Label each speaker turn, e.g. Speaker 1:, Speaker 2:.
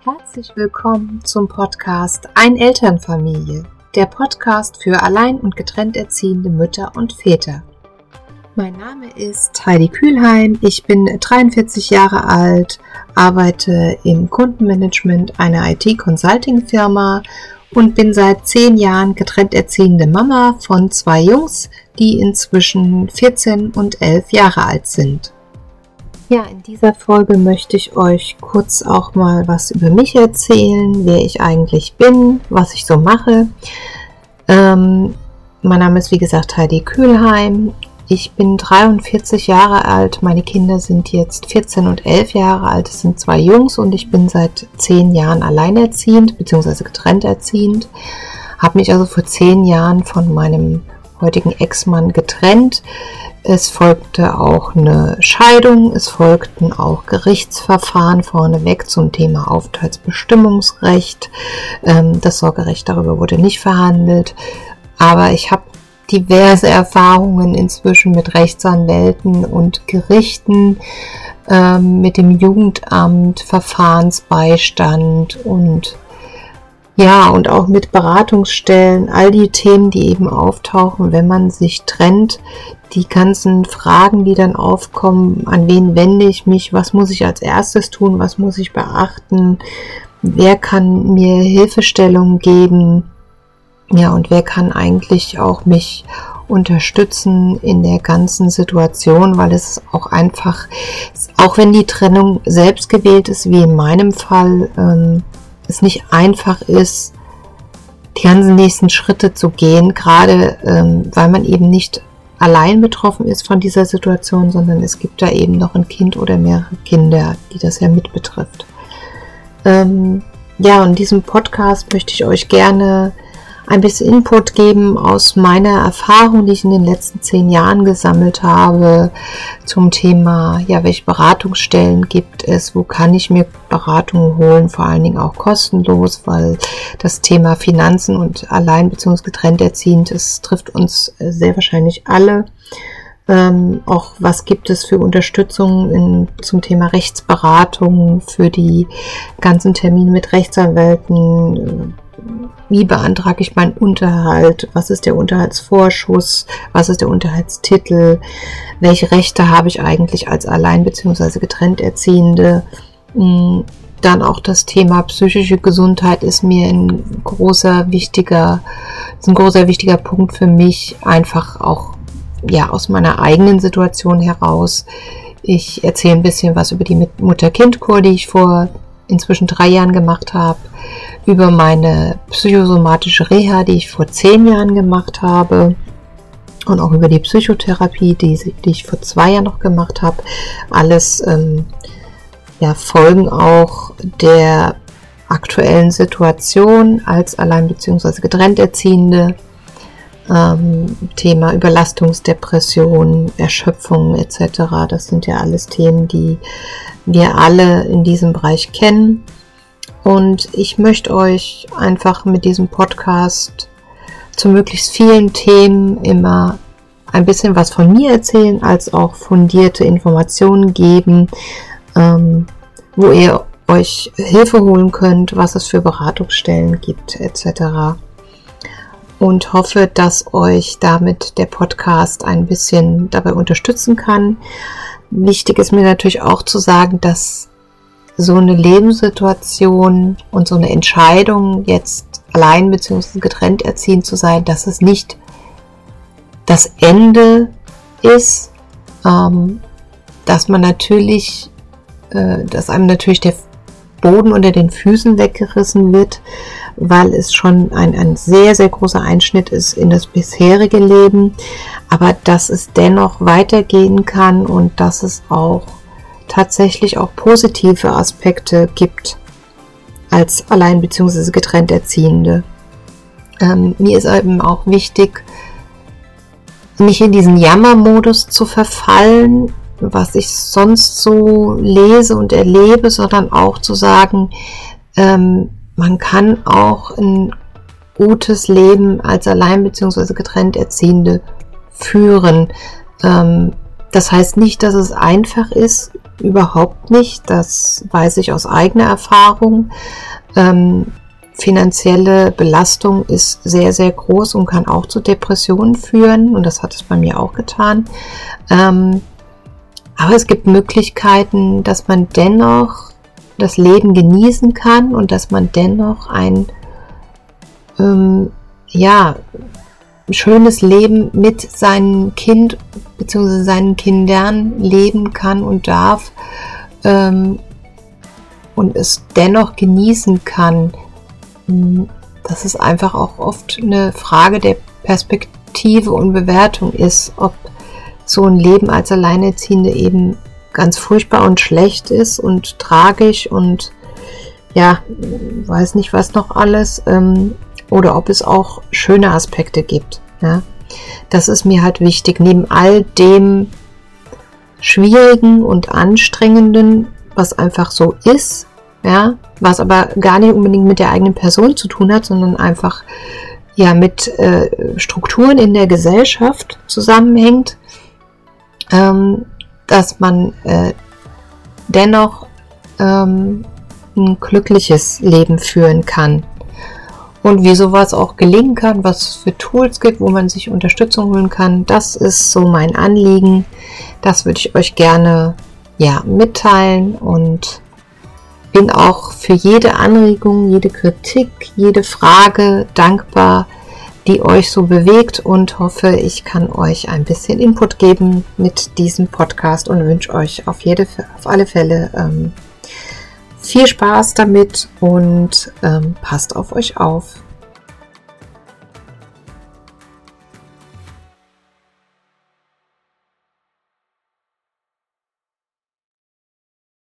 Speaker 1: Herzlich willkommen zum Podcast Ein Elternfamilie, der Podcast für allein und getrennt erziehende Mütter und Väter. Mein Name ist Heidi Kühlheim, ich bin 43 Jahre alt, arbeite im Kundenmanagement einer IT-Consulting-Firma und bin seit 10 Jahren getrennt erziehende Mama von 2 Jungs, die inzwischen 14 und 11 Jahre alt sind. Ja, in dieser Folge möchte ich euch kurz auch mal was über mich erzählen, wer ich eigentlich bin, was ich so mache. Mein Name ist wie gesagt Heidi Kühlheim. Ich bin 43 Jahre alt, meine Kinder sind jetzt 14 und 11 Jahre alt, es sind 2 Jungs und ich bin seit 10 Jahren alleinerziehend bzw. getrennt erziehend. Habe mich also vor 10 Jahren von meinem heutigen Ex-Mann getrennt. Es folgte auch eine Scheidung, es folgten auch Gerichtsverfahren vorneweg zum Thema Aufenthaltsbestimmungsrecht. Das Sorgerecht darüber wurde nicht verhandelt, aber ich habe diverse Erfahrungen inzwischen mit Rechtsanwälten und Gerichten, mit dem Jugendamt, Verfahrensbeistand und auch mit Beratungsstellen, all die Themen, die eben auftauchen, wenn man sich trennt, die ganzen Fragen, die dann aufkommen, an wen wende ich mich, was muss ich als erstes tun, was muss ich beachten, wer kann mir Hilfestellung geben, und wer kann eigentlich auch mich unterstützen in der ganzen Situation, weil es auch einfach, auch wenn die Trennung selbst gewählt ist, wie in meinem Fall, es nicht einfach ist, die ganzen nächsten Schritte zu gehen, gerade weil man eben nicht allein betroffen ist von dieser Situation, sondern es gibt da eben noch ein Kind oder mehrere Kinder, die das ja mit betrifft. In diesem Podcast möchte ich euch gerne ein bisschen Input geben aus meiner Erfahrung, die ich in den letzten 10 Jahren gesammelt habe zum Thema, welche Beratungsstellen gibt es, wo kann ich mir Beratungen holen, vor allen Dingen auch kostenlos, weil das Thema Finanzen und allein bzw. getrennt erziehend, es trifft uns sehr wahrscheinlich alle. Auch was gibt es für Unterstützung zum Thema Rechtsberatung, für die ganzen Termine mit Rechtsanwälten, wie beantrage ich meinen Unterhalt, was ist der Unterhaltsvorschuss, was ist der Unterhaltstitel, welche Rechte habe ich eigentlich als allein bzw. getrennt Erziehende. Dann auch das Thema psychische Gesundheit ist mir ein großer wichtiger Punkt für mich, einfach auch aus meiner eigenen Situation heraus. Ich erzähle ein bisschen was über die Mutter-Kind-Kur, die ich vor inzwischen 3 Jahren gemacht habe, über meine psychosomatische Reha, die ich vor 10 Jahren gemacht habe und auch über die Psychotherapie, die ich vor 2 Jahren noch gemacht habe. Alles Folgen auch der aktuellen Situation als allein bzw. getrennt Erziehende. Thema Überlastungsdepression, Erschöpfung etc. Das sind ja alles Themen, die wir alle in diesem Bereich kennen. Und ich möchte euch einfach mit diesem Podcast zu möglichst vielen Themen immer ein bisschen was von mir erzählen, als auch fundierte Informationen geben, wo ihr euch Hilfe holen könnt, was es für Beratungsstellen gibt etc. Und hoffe, dass euch damit der Podcast ein bisschen dabei unterstützen kann. Wichtig ist mir natürlich auch zu sagen, dass so eine Lebenssituation und so eine Entscheidung, jetzt allein bzw. getrennt erziehend zu sein, dass es nicht das Ende ist, dass einem natürlich der Boden unter den Füßen weggerissen wird, weil es schon ein sehr, sehr großer Einschnitt ist in das bisherige Leben, aber dass es dennoch weitergehen kann und dass es auch tatsächlich auch positive Aspekte gibt als allein bzw. getrennt Erziehende. Mir ist eben auch wichtig, nicht in diesen Jammermodus zu verfallen, was ich sonst so lese und erlebe, sondern auch zu sagen, man kann auch ein gutes Leben als allein bzw. getrennt Erziehende führen. Das heißt nicht, dass es einfach ist, überhaupt nicht. Das weiß ich aus eigener Erfahrung. Finanzielle Belastung ist sehr, sehr groß und kann auch zu Depressionen führen. Und das hat es bei mir auch getan. Aber es gibt Möglichkeiten, dass man dennoch das Leben genießen kann und dass man dennoch ein schönes Leben mit seinem Kind bzw. seinen Kindern leben kann und darf und es dennoch genießen kann. Dass es einfach auch oft eine Frage der Perspektive und Bewertung ist, ob so ein Leben als Alleinerziehende eben ganz furchtbar und schlecht ist und tragisch und ja, weiß nicht was noch alles, oder ob es auch schöne Aspekte gibt. Ja. Das ist mir halt wichtig, neben all dem Schwierigen und Anstrengenden, was einfach so ist, ja, was aber gar nicht unbedingt mit der eigenen Person zu tun hat, sondern einfach ja mit Strukturen in der Gesellschaft zusammenhängt, dass man dennoch ein glückliches Leben führen kann. Und wie sowas auch gelingen kann, was es für Tools gibt, wo man sich Unterstützung holen kann, das ist so mein Anliegen. Das würde ich euch gerne mitteilen und bin auch für jede Anregung, jede Kritik, jede Frage dankbar, die euch so bewegt und hoffe, ich kann euch ein bisschen Input geben mit diesem Podcast und wünsche euch auf alle Fälle viel Spaß damit und passt auf euch auf.